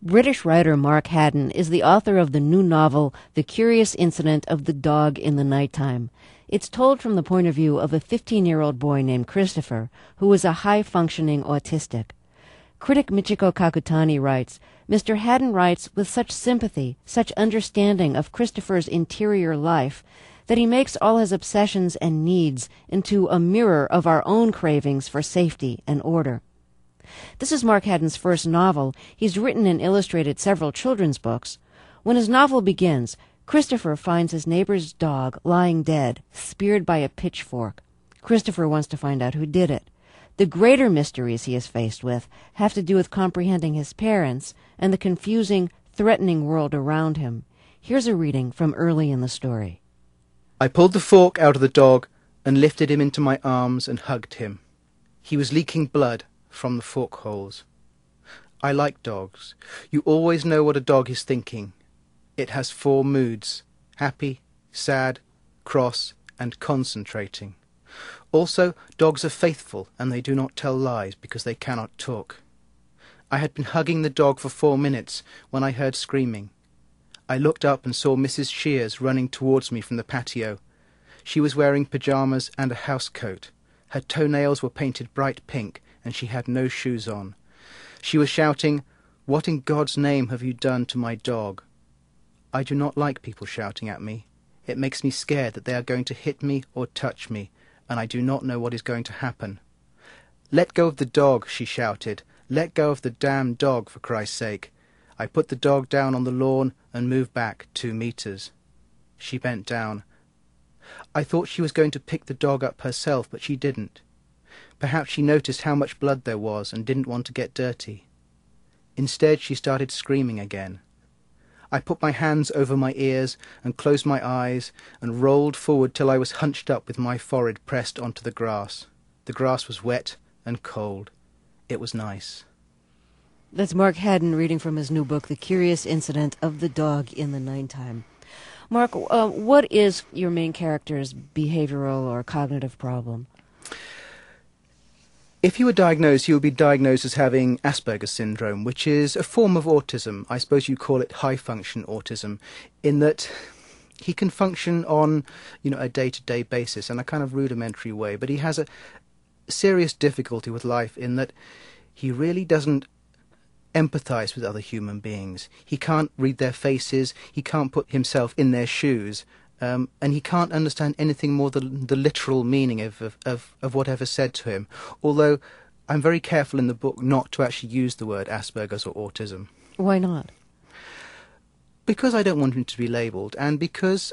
British writer Mark Haddon is the author of the new novel, The Curious Incident of the Dog in the Nighttime. It's told from the point of view of a 15-year-old boy named Christopher, who is a high-functioning autistic. Critic Michiko Kakutani writes, Mr. Haddon writes with such sympathy, such understanding of Christopher's interior life, that he makes all his obsessions and needs into a mirror of our own cravings for safety and order. This is Mark Haddon's first novel. He's written and illustrated several children's books. When his novel begins, Christopher finds his neighbor's dog lying dead, speared by a pitchfork. Christopher wants to find out who did it. The greater mysteries he is faced with have to do with comprehending his parents and the confusing, threatening world around him. Here's a reading from early in the story. I pulled the fork out of the dog and lifted him into my arms and hugged him. He was leaking blood from the fork holes. I like dogs. You always know what a dog is thinking. It has 4 moods: happy, sad, cross, and concentrating. Also, dogs are faithful, and they do not tell lies because they cannot talk. I had been hugging the dog for 4 minutes when I heard screaming. I looked up and saw Mrs. Shears running towards me from the patio. She was wearing pyjamas and a housecoat. Her toenails were painted bright pink, and she had no shoes on. She was shouting, "What in God's name have you done to my dog?" I do not like people shouting at me. It makes me scared that they are going to hit me or touch me, and I do not know what is going to happen. "Let go of the dog," she shouted. "Let go of the damn dog, for Christ's sake." I put the dog down on the lawn and moved back 2 meters. She bent down. I thought she was going to pick the dog up herself, but she didn't. Perhaps she noticed how much blood there was and didn't want to get dirty. Instead, she started screaming again. I put my hands over my ears and closed my eyes and rolled forward till I was hunched up with my forehead pressed onto the grass. The grass was wet and cold. It was nice. That's Mark Haddon reading from his new book, The Curious Incident of the Dog in the Nighttime. Mark, what is your main character's behavioral or cognitive problem? If he were diagnosed, he would be diagnosed as having Asperger's syndrome, which is a form of autism. I suppose you call it high-function autism, in that he can function on, a day-to-day basis in a kind of rudimentary way, but he has a serious difficulty with life in that he really doesn't empathize with other human beings. He can't read their faces, he can't put himself in their shoes, and he can't understand anything more than the literal meaning of whatever's said to him. Although I'm very careful in the book not to actually use the word Asperger's or autism. Why not? Because I don't want him to be labelled, and because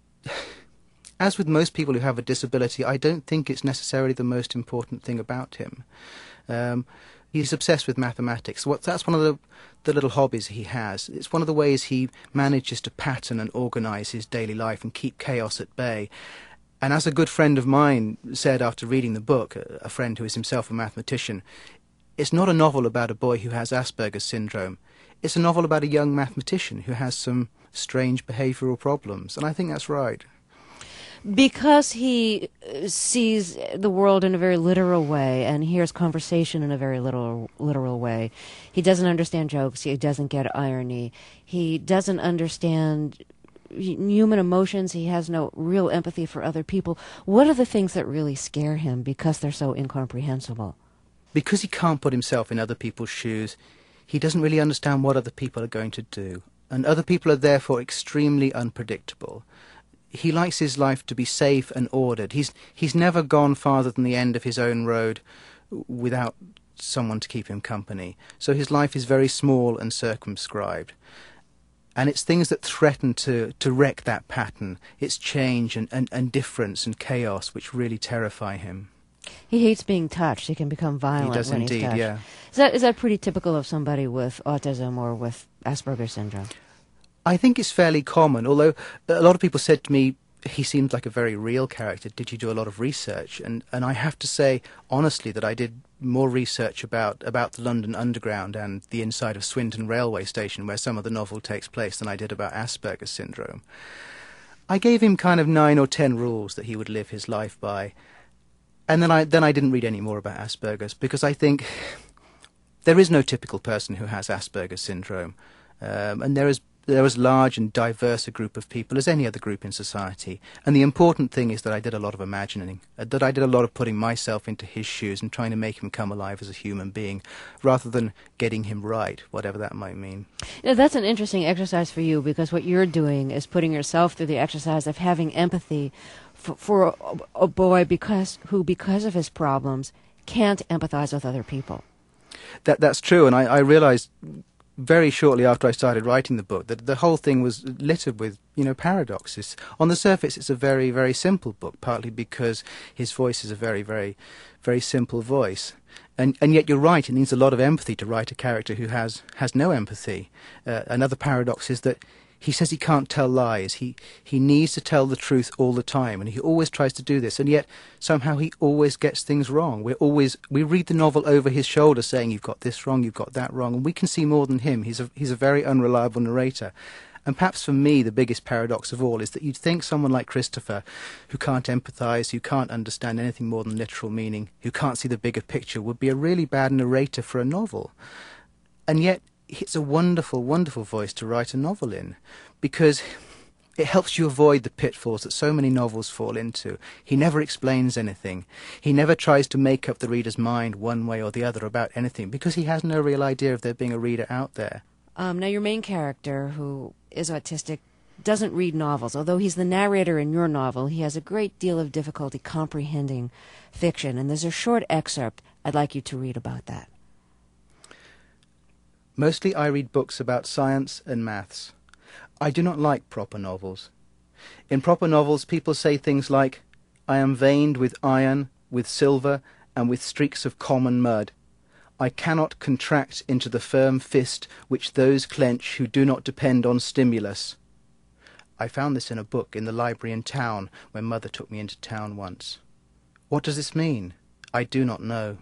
as with most people who have a disability, I don't think it's necessarily the most important thing about him. He's obsessed with mathematics. That's one of the little hobbies he has. It's one of the ways he manages to pattern and organise his daily life and keep chaos at bay. And as a good friend of mine said after reading the book, a friend who is himself a mathematician, it's not a novel about a boy who has Asperger's syndrome. It's a novel about a young mathematician who has some strange behavioural problems. And I think that's right. Because he sees the world in a very literal way and hears conversation in a very literal way. He doesn't understand jokes. He doesn't get irony. He doesn't understand human emotions. He has no real empathy for other people. What are the things that really scare him because they're so incomprehensible? Because he can't put himself in other people's shoes, he doesn't really understand what other people are going to do. And other people are therefore extremely unpredictable. He likes his life to be safe and ordered. He's never gone farther than the end of his own road without someone to keep him company. So his life is very small and circumscribed. And it's things that threaten to wreck that pattern. It's change and difference and chaos which really terrify him. He hates being touched. He can become violent he does when indeed, he's touched. Yeah. Is that pretty typical of somebody with autism or with Asperger's syndrome? I think it's fairly common, although a lot of people said to me, he seems like a very real character. Did you do a lot of research? And I have to say, honestly, that I did more research about the London Underground and the inside of Swindon Railway Station, where some of the novel takes place, than I did about Asperger's syndrome. I gave him kind of 9 or 10 rules that he would live his life by. And then I didn't read any more about Asperger's, because I think there is no typical person who has Asperger's syndrome, and there is large and diverse a group of people as any other group in society. And the important thing is that I did a lot of imagining, that I did a lot of putting myself into his shoes and trying to make him come alive as a human being, rather than getting him right, whatever that might mean. Yeah, that's an interesting exercise for you, because what you're doing is putting yourself through the exercise of having empathy for a boy who, because of his problems, can't empathize with other people. That's true, and I realized very shortly after I started writing the book that the whole thing was littered with, paradoxes. On the surface, it's a very, very simple book, partly because his voice is a very, very, very simple voice. And yet you're right, it needs a lot of empathy to write a character who has no empathy. Another paradox is that he says he can't tell lies. He needs to tell the truth all the time, and he always tries to do this, and yet somehow he always gets things wrong. We read the novel over his shoulder saying, you've got this wrong, you've got that wrong, and we can see more than him. He's a very unreliable narrator. And perhaps for me, the biggest paradox of all is that you'd think someone like Christopher, who can't empathise, who can't understand anything more than literal meaning, who can't see the bigger picture, would be a really bad narrator for a novel. And yet it's a wonderful, wonderful voice to write a novel in, because it helps you avoid the pitfalls that so many novels fall into. He never explains anything. He never tries to make up the reader's mind one way or the other about anything, because he has no real idea of there being a reader out there. Now, your main character, who is autistic, doesn't read novels. Although he's the narrator in your novel, he has a great deal of difficulty comprehending fiction, and there's a short excerpt I'd like you to read about that. Mostly I read books about science and maths. I do not like proper novels. In proper novels people say things like, I am veined with iron, with silver, and with streaks of common mud. I cannot contract into the firm fist which those clench who do not depend on stimulus. I found this in a book in the library in town when Mother took me into town once. What does this mean? I do not know.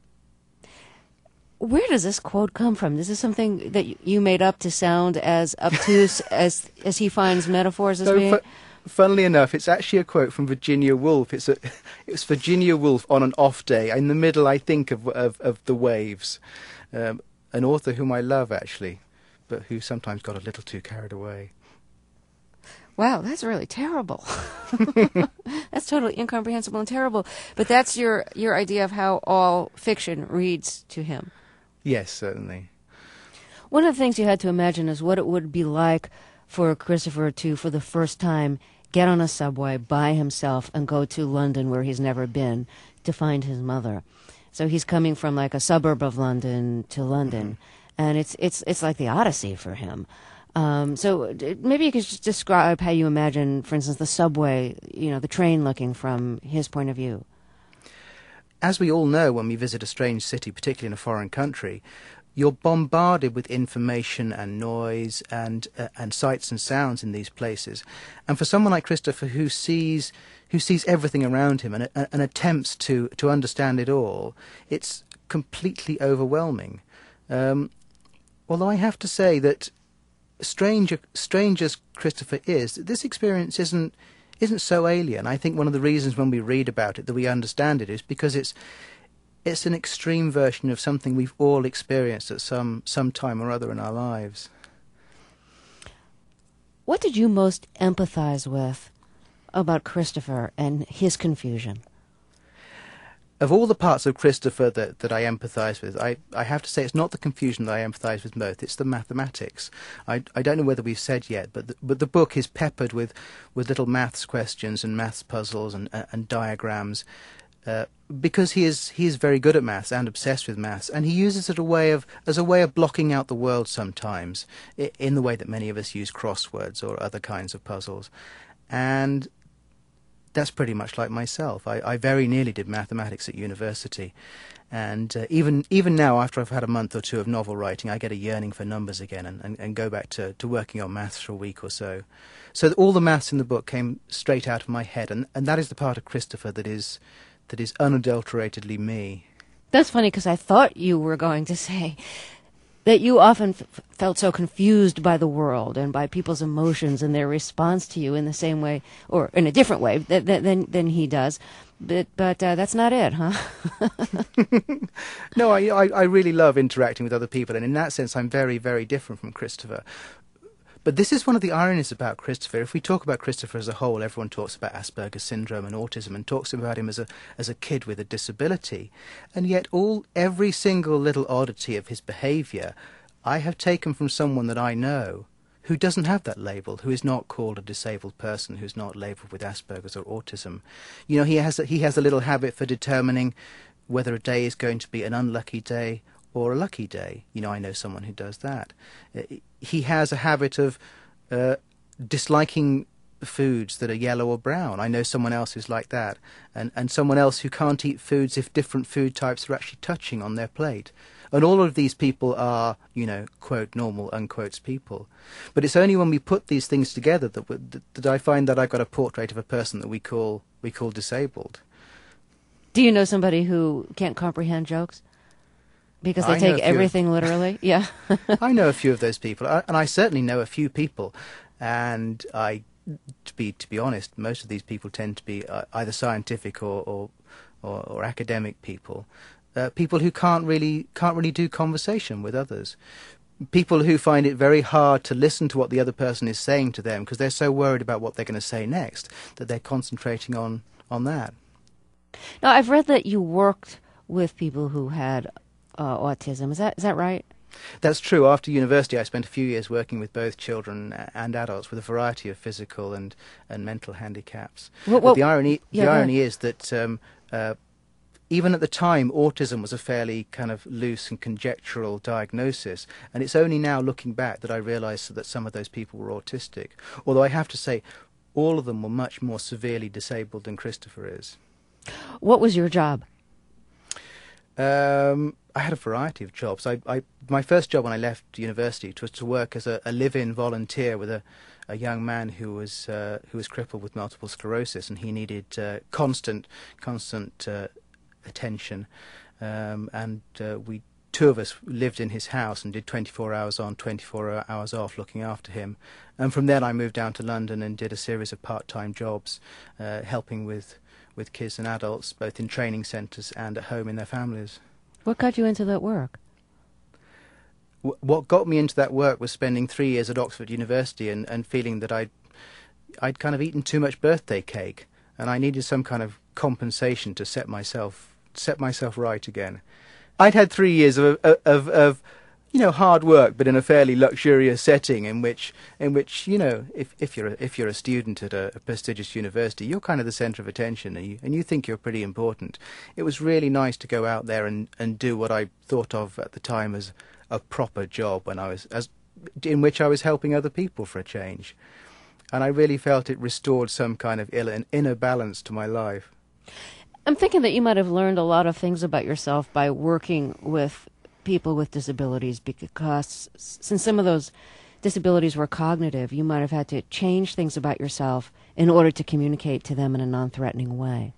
Where does this quote come from? This is something that you made up to sound as obtuse as he finds metaphors as being? Funnily enough, it's actually a quote from Virginia Woolf. It's Virginia Woolf on an off day, in the middle, I think, of The Waves, an author whom I love, actually, but who sometimes got a little too carried away. Wow, that's really terrible. That's totally incomprehensible and terrible. But that's your idea of how all fiction reads to him. Yes, certainly. One of the things you had to imagine is what it would be like for Christopher to, for the first time, get on a subway by himself and go to London, where he's never been, to find his mother. So he's coming from like a suburb of London to London, and it's like the Odyssey for him. So maybe you could just describe how you imagine, for instance, the subway, the train looking from his point of view. As we all know, when we visit a strange city, particularly in a foreign country, you're bombarded with information and noise and sights and sounds in these places. And for someone like Christopher, who sees everything around him and attempts to understand it all, it's completely overwhelming. Although I have to say that strange as Christopher is, this experience isn't so alien. I think one of the reasons when we read about it that we understand it is because it's an extreme version of something we've all experienced at some time or other in our lives. What did you most empathize with about Christopher and his confusion? Of all the parts of Christopher that I empathise with, I have to say it's not the confusion that I empathise with most, it's the mathematics. I don't know whether we've said yet, but the book is peppered with little maths questions and maths puzzles and diagrams, because he is very good at maths and obsessed with maths, and he uses it as a way of blocking out the world sometimes, in the way that many of us use crosswords or other kinds of puzzles. And that's pretty much like myself. I very nearly did mathematics at university, and even now, after I've had a month or two of novel writing, I get a yearning for numbers again and go back to working on maths for a week or so. So all the maths in the book came straight out of my head, and that is the part of Christopher that is unadulteratedly me. That's funny, because I thought you were going to say that you often felt so confused by the world and by people's emotions and their response to you in the same way, or in a different way, than he does. but that's not it, huh? No, I really love interacting with other people, and in that sense I'm very, very different from Christopher. But this is one of the ironies about Christopher. If we talk about Christopher as a whole, everyone talks about Asperger's syndrome and autism and talks about him as a kid with a disability. And yet every single little oddity of his behaviour I have taken from someone that I know who doesn't have that label, who is not called a disabled person, who's not labelled with Asperger's or autism. You know, he has a little habit for determining whether a day is going to be an unlucky day or a lucky day. You know, I know someone who does that. He has a habit of disliking foods that are yellow or brown. I know someone else who's like that. And someone else who can't eat foods if different food types are actually touching on their plate. And all of these people are, you know, quote, normal, unquotes, people. But it's only when we put these things together that I find that I've got a portrait of a person that we call disabled. Do you know somebody who can't comprehend jokes? Because they take everything literally? Yeah. I know a few of those people, and I certainly know a few people. And to be honest, most of these people tend to be either scientific or academic people. People who can't really do conversation with others. People who find it very hard to listen to what the other person is saying to them because they're so worried about what they're going to say next that they're concentrating on that. Now, I've read that you worked with people who had autism. Is that right? That's true. After university, I spent a few years working with both children and adults with a variety of physical and mental handicaps. But the irony is that even at the time, autism was a fairly kind of loose and conjectural diagnosis, and it's only now looking back that I realised that some of those people were autistic. Although I have to say, all of them were much more severely disabled than Christopher is. What was your job? I had a variety of jobs. My first job when I left university was to work as a live-in volunteer with a young man who was crippled with multiple sclerosis, and he needed constant attention. Two of us lived in his house and did 24 hours on, 24 hours off looking after him. And from then I moved down to London and did a series of part-time jobs, helping with kids and adults, both in training centres and at home in their families. What got you into that work? What got me into that work was spending 3 years at Oxford University and feeling that I'd kind of eaten too much birthday cake, and I needed some kind of compensation to set myself right again. I'd had 3 years of hard work, but in a fairly luxurious setting in which if you're a student at a prestigious university, you're kind of the centre of attention, and you think you're pretty important. It was really nice to go out there and do what I thought of at the time as a proper job in which I was helping other people for a change. And I really felt it restored some kind of inner balance to my life. I'm thinking that you might have learned a lot of things about yourself by working with people with disabilities, because since some of those disabilities were cognitive, you might have had to change things about yourself in order to communicate to them in a non-threatening way.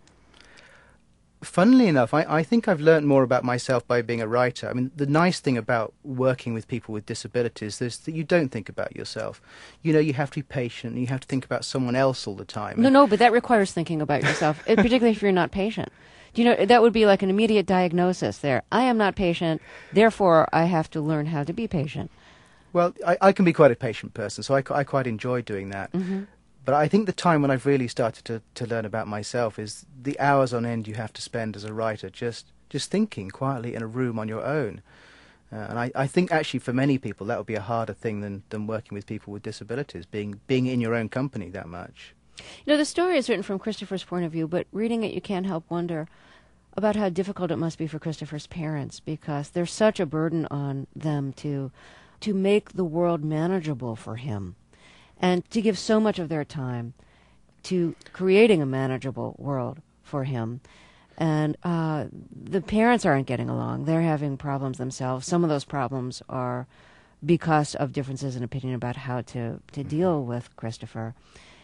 Funnily enough, I think I've learned more about myself by being a writer. I mean, the nice thing about working with people with disabilities is that you don't think about yourself. You know, you have to be patient, and you have to think about someone else all the time. No, but that requires thinking about yourself, particularly if you're not patient. Do you know, that would be like an immediate diagnosis there. I am not patient, therefore I have to learn how to be patient. Well, I can be quite a patient person, so I quite enjoy doing that. Mm-hmm. But I think the time when I've really started to learn about myself is the hours on end you have to spend as a writer just thinking quietly in a room on your own. And I think actually for many people that would be a harder thing than working with people with disabilities, being in your own company that much. You know, the story is written from Christopher's point of view, but reading it you can't help wonder about how difficult it must be for Christopher's parents, because there's such a burden on them to make the world manageable for him, and to give so much of their time to creating a manageable world for him. And the parents aren't getting along. They're having problems themselves. Some of those problems are because of differences in opinion about how to deal with Christopher.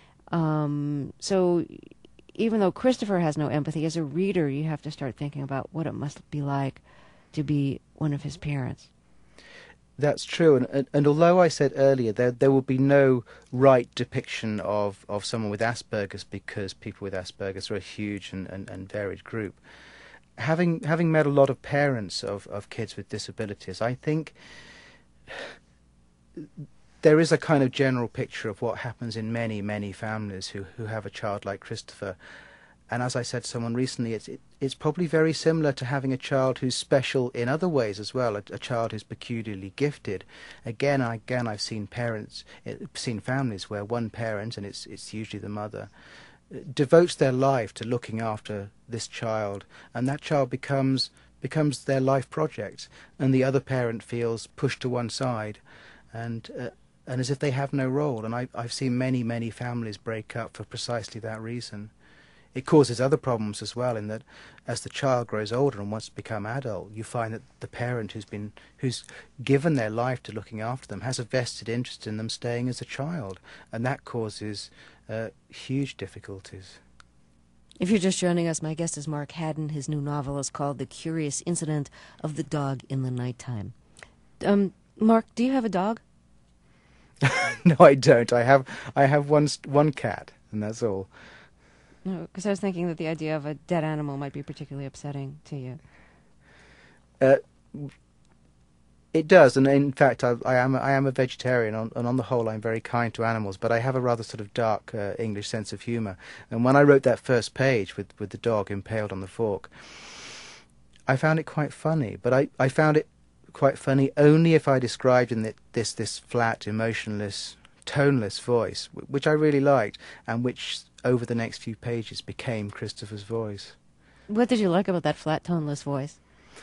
So even though Christopher has no empathy, as a reader you have to start thinking about what it must be like to be one of his parents. That's true, and although I said earlier there will be no right depiction of someone with Asperger's, because people with Asperger's are a huge and varied group, having met a lot of parents of kids with disabilities, I think there is a kind of general picture of what happens in many families who have a child like Christopher. And as I said to someone recently, it's probably very similar to having a child who's special in other ways as well, a child who's peculiarly gifted. Again, I've seen families where one parent, and it's usually the mother, devotes their life to looking after this child, and that child becomes their life project, and the other parent feels pushed to one side, and as if they have no role. And I've seen many families break up for precisely that reason. It causes other problems as well, in that as the child grows older and wants to become adult, you find that the parent who's given their life to looking after them has a vested interest in them staying as a child, and that causes huge difficulties. If you're just joining us, my guest is Mark Haddon. His new novel is called The Curious Incident of the Dog in the Nighttime. Mark, do you have a dog? No, I don't. I have one cat, and that's all. No, because I was thinking that the idea of a dead animal might be particularly upsetting to you. It does, and in fact, I am a vegetarian, and on the whole, I'm very kind to animals. But I have a rather sort of dark English sense of humour. And when I wrote that first page with the dog impaled on the fork, I found it quite funny. But I found it quite funny only if I described in this flat, emotionless, toneless voice, which I really liked, and which over the next few pages became Christopher's voice. What did you like about that flat, toneless voice?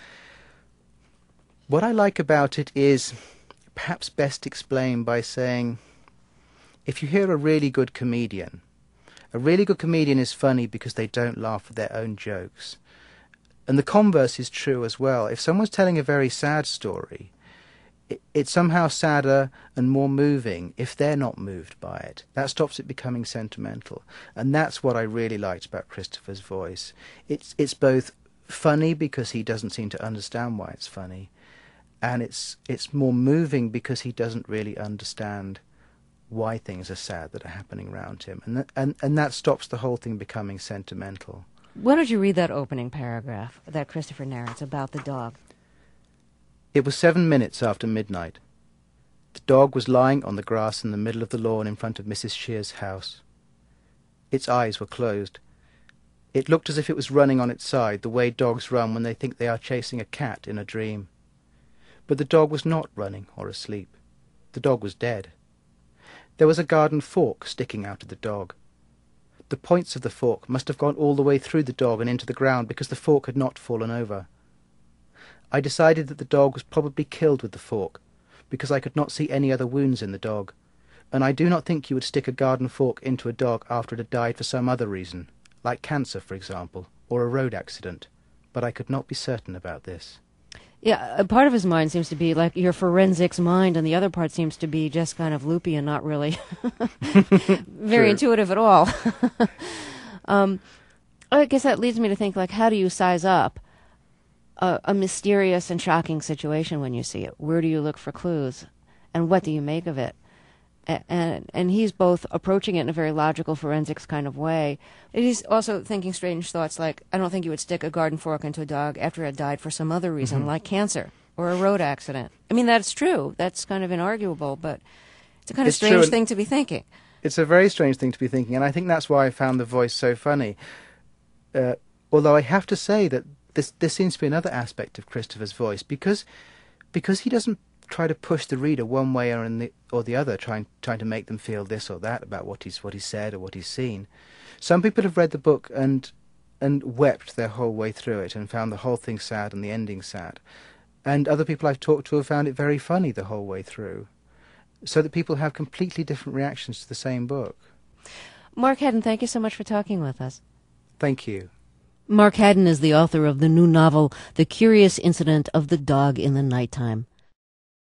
What I like about it is perhaps best explained by saying, if you hear a really good comedian is funny because they don't laugh at their own jokes. And the converse is true as well. If someone's telling a very sad story, it's somehow sadder and more moving if they're not moved by it. That stops it becoming sentimental. And that's what I really liked about Christopher's voice. It's both funny because he doesn't seem to understand why it's funny, and it's more moving because he doesn't really understand why things are sad that are happening around him. And that stops the whole thing becoming sentimental. Why don't you read that opening paragraph that Christopher narrates about the dog? It was 7 minutes after midnight. The dog was lying on the grass in the middle of the lawn in front of Mrs. Shear's house. Its eyes were closed. It looked as if it was running on its side, the way dogs run when they think they are chasing a cat in a dream. But the dog was not running or asleep. The dog was dead. There was a garden fork sticking out of the dog. The points of the fork must have gone all the way through the dog and into the ground, because the fork had not fallen over. I decided that the dog was probably killed with the fork, because I could not see any other wounds in the dog, and I do not think you would stick a garden fork into a dog after it had died for some other reason, like cancer, for example, or a road accident, but I could not be certain about this. Yeah, a part of his mind seems to be like your forensics mind, and the other part seems to be just kind of loopy and not really very intuitive at all. I guess that leads me to think, like, how do you size up a mysterious and shocking situation when you see it? Where do you look for clues? And what do you make of it? And he's both approaching it in a very logical forensics kind of way. He's also thinking strange thoughts like, I don't think you would stick a garden fork into a dog after it died for some other reason, like cancer or a road accident. I mean, that's true. That's kind of inarguable, but it's a kind of strange thing to be thinking. It's a very strange thing to be thinking, and I think that's why I found the voice so funny. Although I have to say that this seems to be another aspect of Christopher's voice, because he doesn't try to push the reader one way or the other, trying to make them feel this or that about what he's said or what he's seen. Some people have read the book and wept their whole way through it and found the whole thing sad and the ending sad. And other people I've talked to have found it very funny the whole way through. So that people have completely different reactions to the same book. Mark Haddon, thank you so much for talking with us. Thank you. Mark Haddon is the author of the new novel, The Curious Incident of the Dog in the Nighttime.